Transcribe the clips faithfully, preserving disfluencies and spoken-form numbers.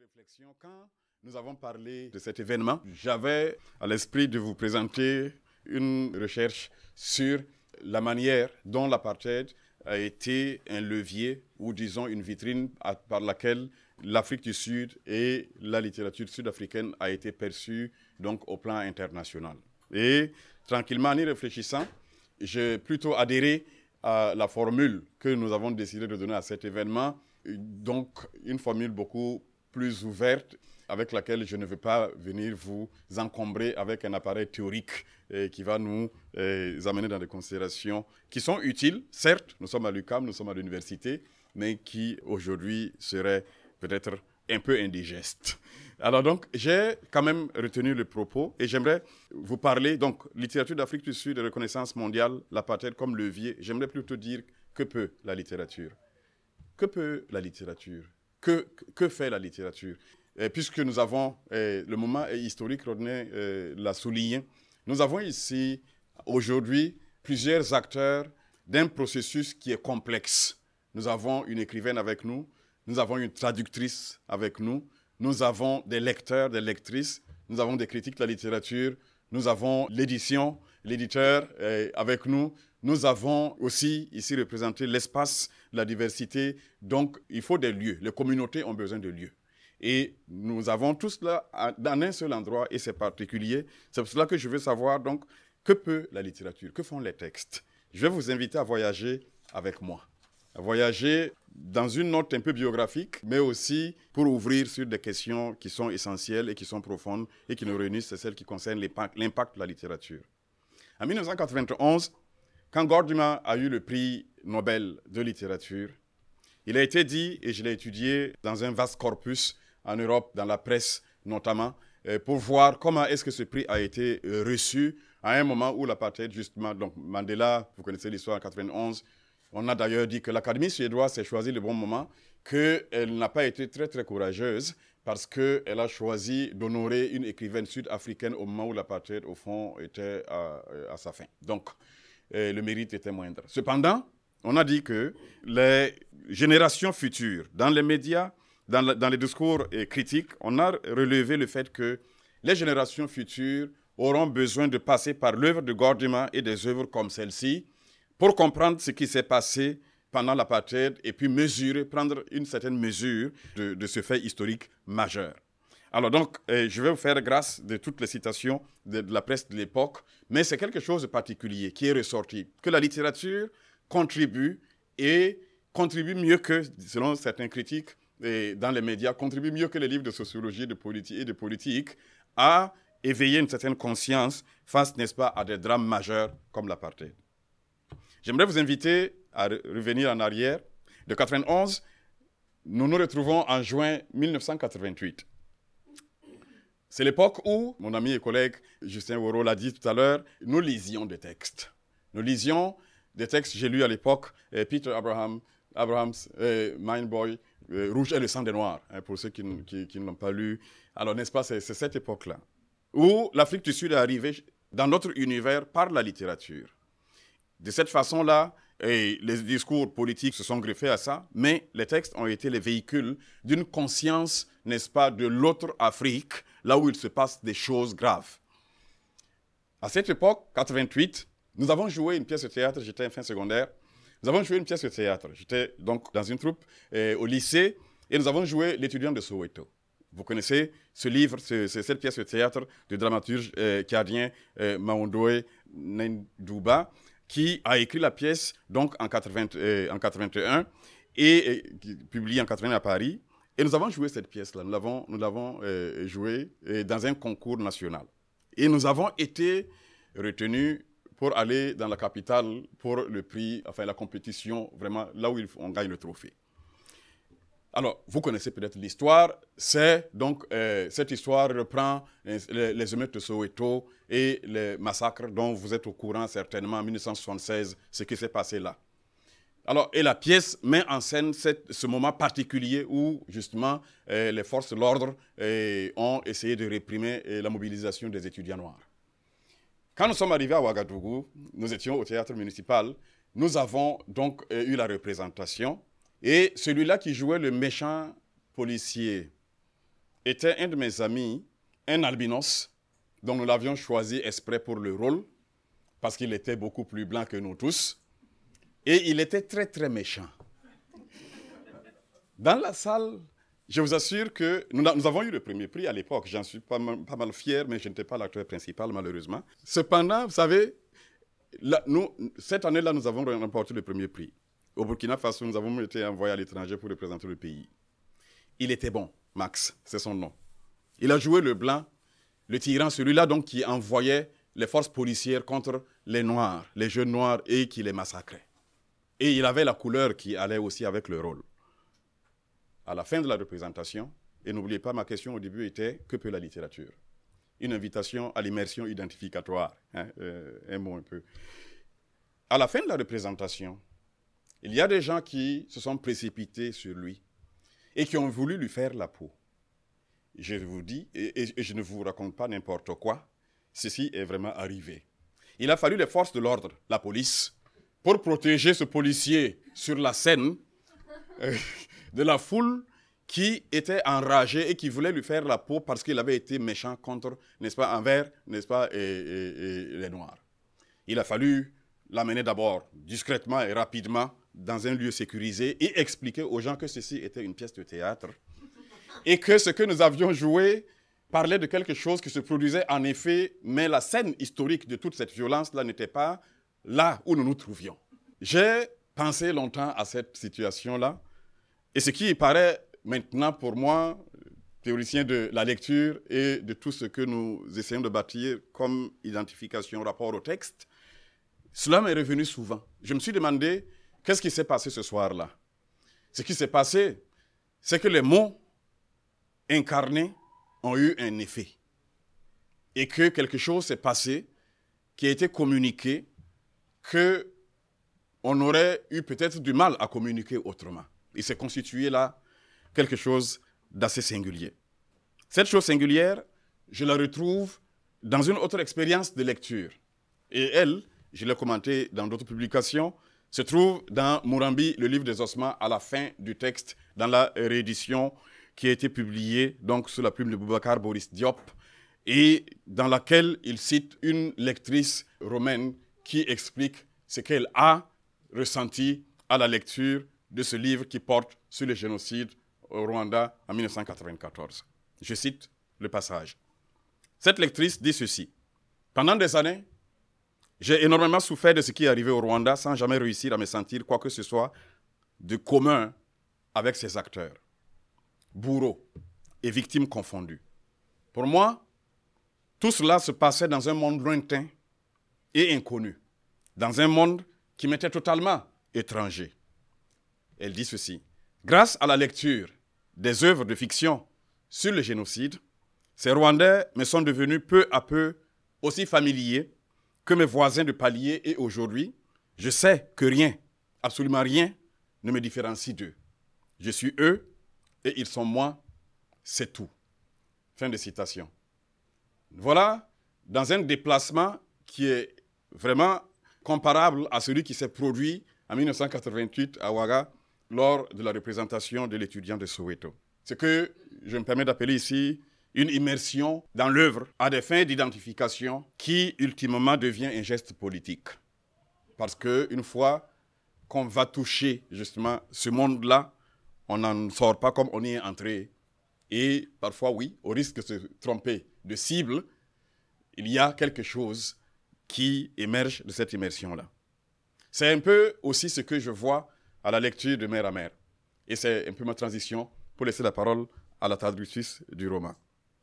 réflexion. Quand nous avons parlé de cet événement, j'avais à l'esprit de vous présenter une recherche sur la manière dont l'apartheid a été un levier ou disons une vitrine à, par laquelle l'Afrique du Sud et la littérature sud-africaine a été perçue donc au plan international. Et tranquillement, en y réfléchissant, j'ai plutôt adhéré à la formule que nous avons décidé de donner à cet événement, donc une formule beaucoup plus ouverte avec laquelle je ne veux pas venir vous encombrer avec un appareil théorique eh, qui va nous eh, amener dans des considérations qui sont utiles. Certes, nous sommes à l'U Q A M, nous sommes à l'université, mais qui aujourd'hui seraient peut-être un peu indigestes. Alors donc, j'ai quand même retenu le propos et j'aimerais vous parler, donc, littérature d'Afrique du Sud, reconnaissance mondiale, l'apartheid comme levier. J'aimerais plutôt dire, que peut la littérature ? Que peut la littérature ? Que, que fait la littérature ? Et puisque nous avons, eh, le moment est historique, Rodney eh, l'a souligné, nous avons ici, aujourd'hui, plusieurs acteurs d'un processus qui est complexe. Nous avons une écrivaine avec nous, nous avons une traductrice avec nous, nous avons des lecteurs, des lectrices, nous avons des critiques de la littérature, nous avons l'édition, l'éditeur eh, avec nous, nous avons aussi ici représenté l'espace, la diversité, donc il faut des lieux, les communautés ont besoin de lieux. Et nous avons tout cela dans un seul endroit et c'est particulier. C'est pour cela que je veux savoir donc que peut la littérature, que font les textes. Je vais vous inviter à voyager avec moi, à voyager dans une note un peu biographique, mais aussi pour ouvrir sur des questions qui sont essentielles et qui sont profondes et qui nous réunissent, c'est celles qui concernent l'impact de la littérature. En dix-neuf cent quatre-vingt-onze, quand Gurdjieff a eu le prix Nobel de littérature, il a été dit, et je l'ai étudié dans un vaste corpus en Europe, dans la presse notamment, pour voir comment est-ce que ce prix a été reçu à un moment où l'apartheid, justement, donc Mandela, vous connaissez l'histoire en quatre-vingt-onze, on a d'ailleurs dit que l'Académie suédoise s'est choisi le bon moment, qu'elle n'a pas été très très courageuse parce qu'elle a choisi d'honorer une écrivaine sud-africaine au moment où l'apartheid, au fond, était à, à sa fin. Donc, euh, le mérite était moindre. Cependant, on a dit que les générations futures, dans les médias, dans, le, dans les discours eh, critiques, on a relevé le fait que les générations futures auront besoin de passer par l'œuvre de Gurdjieff et des œuvres comme celle-ci pour comprendre ce qui s'est passé pendant l'apartheid et puis mesurer, prendre une certaine mesure de, de ce fait historique majeur. Alors donc, eh, je vais vous faire grâce de toutes les citations de, de la presse de l'époque, mais c'est quelque chose de particulier qui est ressorti, que la littérature contribue et contribue mieux que, selon certains critiques et dans les médias, contribue mieux que les livres de sociologie de politique et de politique à éveiller une certaine conscience face, n'est-ce pas, à des drames majeurs comme l'apartheid. J'aimerais vous inviter à re- revenir en arrière. De quatre-vingt-onze, nous nous retrouvons en juin mille neuf cent quatre-vingt-huit. C'est l'époque où, mon ami et collègue Justin Woro l'a dit tout à l'heure, nous lisions des textes. Nous lisions des textes, j'ai lu à l'époque euh, Peter Abraham, Abrahams, euh, Mindboy, euh, Rouge et le sang des Noirs, hein, pour ceux qui, qui, qui ne l'ont pas lu. Alors, n'est-ce pas, c'est, c'est cette époque-là où l'Afrique du Sud est arrivée dans notre univers par la littérature. De cette façon-là, et les discours politiques se sont greffés à ça, mais les textes ont été les véhicules d'une conscience, n'est-ce pas, de l'autre Afrique, là où il se passe des choses graves. À cette époque, quatre-vingt-huit, nous avons joué une pièce de théâtre, j'étais en fin secondaire, nous avons joué une pièce de théâtre, j'étais donc dans une troupe euh, au lycée, et nous avons joué L'étudiant de Soweto. Vous connaissez ce livre, c'est, c'est cette pièce de théâtre du dramaturge euh, cadien euh, Maondoé Ndouba, qui a écrit la pièce donc en, quatre-vingts, euh, en quatre-vingt-un et, et publiée en quatre-vingt à Paris. Et nous avons joué cette pièce-là, nous l'avons, nous l'avons euh, jouée euh, dans un concours national. Et nous avons été retenus pour aller dans la capitale pour le prix, enfin la compétition, vraiment là où on gagne le trophée. Alors, vous connaissez peut-être l'histoire, c'est donc, euh, cette histoire reprend les, les émeutes de Soweto et les massacres dont vous êtes au courant certainement en dix-neuf cent soixante-seize, ce qui s'est passé là. Alors, et la pièce met en scène cette, ce moment particulier où, justement, euh, les forces de l'ordre euh, ont essayé de réprimer euh, la mobilisation des étudiants noirs. Quand nous sommes arrivés à Ouagadougou, nous étions au théâtre municipal, nous avons donc euh, eu la représentation. Et celui-là qui jouait le méchant policier était un de mes amis, un albinos, dont nous l'avions choisi exprès pour le rôle, parce qu'il était beaucoup plus blanc que nous tous, et il était très très méchant. Dans la salle, je vous assure que nous, nous avons eu le premier prix à l'époque, j'en suis pas mal, pas mal fier, mais je n'étais pas l'acteur principal malheureusement. Cependant, vous savez, là, nous, cette année-là, nous avons remporté le premier prix. Au Burkina Faso, nous avons été envoyés à l'étranger pour représenter le pays. Il était bon, Max, c'est son nom. Il a joué le blanc, le tyran, celui-là donc qui envoyait les forces policières contre les Noirs, les jeunes Noirs, et qui les massacrait. Et il avait la couleur qui allait aussi avec le rôle. À la fin de la représentation, et n'oubliez pas, ma question au début était « Que peut la littérature ?» Une invitation à l'immersion identificatoire, hein, euh, un mot un peu. À la fin de la représentation, il y a des gens qui se sont précipités sur lui et qui ont voulu lui faire la peau. Je vous dis, et, et, et je ne vous raconte pas n'importe quoi, ceci est vraiment arrivé. Il a fallu les forces de l'ordre, la police, pour protéger ce policier sur la scène euh, de la foule qui était enragée et qui voulait lui faire la peau parce qu'il avait été méchant contre, n'est-ce pas, envers, n'est-ce pas, et, et, et les Noirs. Il a fallu l'amener d'abord discrètement et rapidement dans un lieu sécurisé et expliquer aux gens que ceci était une pièce de théâtre et que ce que nous avions joué parlait de quelque chose qui se produisait en effet, mais la scène historique de toute cette violence-là n'était pas là où nous nous trouvions. J'ai pensé longtemps à cette situation-là et ce qui paraît maintenant pour moi, théoricien de la lecture et de tout ce que nous essayons de bâtir comme identification, rapport au texte, cela m'est revenu souvent. Je me suis demandé, qu'est-ce qui s'est passé ce soir-là? Ce qui s'est passé, c'est que les mots incarnés ont eu un effet. Et que quelque chose s'est passé qui a été communiqué, qu'on aurait eu peut-être du mal à communiquer autrement. Il s'est constitué là quelque chose d'assez singulier. Cette chose singulière, je la retrouve dans une autre expérience de lecture. Et elle, je l'ai commenté dans d'autres publications, se trouve dans Mourambi, le livre des ossements, à la fin du texte, dans la réédition qui a été publiée donc, sous la plume de Boubacar Boris Diop, et dans laquelle il cite une lectrice romaine qui explique ce qu'elle a ressenti à la lecture de ce livre qui porte sur le génocide au Rwanda en mille neuf cent quatre-vingt-quatorze. Je cite le passage. Cette lectrice dit ceci. « Pendant des années, j'ai énormément souffert de ce qui est arrivé au Rwanda sans jamais réussir à me sentir quoi que ce soit de commun avec ses acteurs, bourreaux et victimes confondues. Pour moi, tout cela se passait dans un monde lointain et inconnu, dans un monde qui m'était totalement étranger. » Elle dit ceci. « Grâce à la lecture des œuvres de fiction sur le génocide, ces Rwandais me sont devenus peu à peu aussi familiers que mes voisins de palier et aujourd'hui, je sais que rien, absolument rien, ne me différencie d'eux. Je suis eux et ils sont moi, c'est tout. » Fin de citation. Voilà, dans un déplacement qui est vraiment comparable à celui qui s'est produit en mille neuf cent quatre-vingt-huit à Ouaga lors de la représentation de l'étudiant de Soweto. Ce que je me permets d'appeler ici une immersion dans l'œuvre à des fins d'identification qui, ultimement, devient un geste politique. Parce qu'une fois qu'on va toucher, justement, ce monde-là, on n'en sort pas comme on y est entré. Et parfois, oui, au risque de se tromper de cible, il y a quelque chose qui émerge de cette immersion-là. C'est un peu aussi ce que je vois à la lecture de Mère à Mère. Et c'est un peu ma transition pour laisser la parole à la traductrice du roman.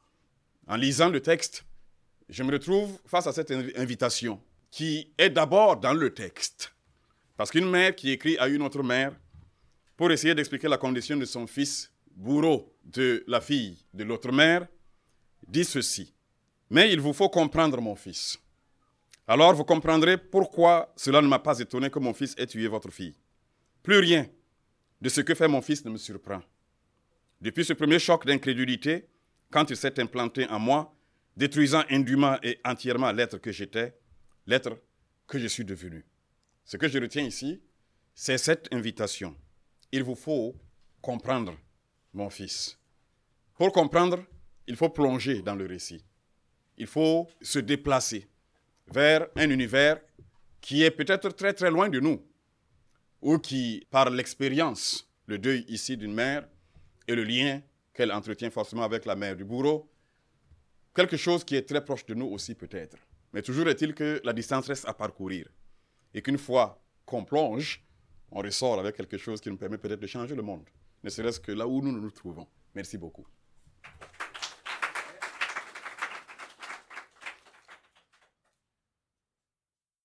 En lisant le texte, je me retrouve face à cette invitation qui est d'abord dans le texte. Parce qu'une mère qui écrit à une autre mère pour essayer d'expliquer la condition de son fils, bourreau de la fille de l'autre mère, dit ceci. « Mais il vous faut comprendre, mon fils. Alors vous comprendrez pourquoi cela ne m'a pas étonné que mon fils ait tué votre fille. Plus rien de ce que fait mon fils ne me surprend. Depuis ce premier choc d'incrédulité, quand il s'est implanté en moi, détruisant indûment et entièrement l'être que j'étais, l'être que je suis devenu. Ce que je retiens ici, c'est cette invitation. Il vous faut comprendre, mon fils. Pour comprendre, il faut plonger dans le récit. Il faut se déplacer vers un univers qui est peut-être très très loin de nous, ou qui, par l'expérience, le deuil ici d'une mère et le lien qu'elle entretient forcément avec la mère du bourreau, quelque chose qui est très proche de nous aussi peut-être. Mais toujours est-il que la distance reste à parcourir. Et qu'une fois qu'on plonge, on ressort avec quelque chose qui nous permet peut-être de changer le monde. Ne serait-ce que là où nous nous trouvons. Merci beaucoup.